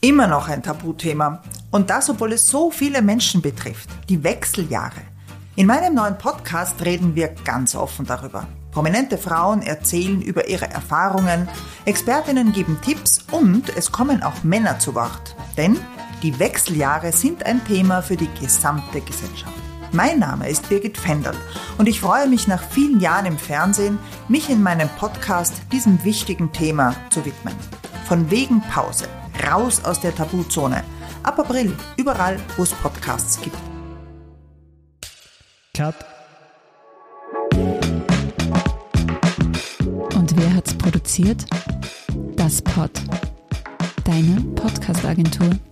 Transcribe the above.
Immer noch ein Tabuthema. Und das, obwohl es so viele Menschen betrifft. Die Wechseljahre. In meinem neuen Podcast reden wir ganz offen darüber. Prominente Frauen erzählen über ihre Erfahrungen, Expertinnen geben Tipps und es kommen auch Männer zu Wort. Denn die Wechseljahre sind ein Thema für die gesamte Gesellschaft. Mein Name ist Birgit Fendel und ich freue mich nach vielen Jahren im Fernsehen, mich in meinem Podcast diesem wichtigen Thema zu widmen. Von wegen Pause. Raus aus der Tabuzone. Ab April, überall, wo es Podcasts gibt. Cut. Und wer hat's produziert? Das Pod. Deine Podcast-Agentur.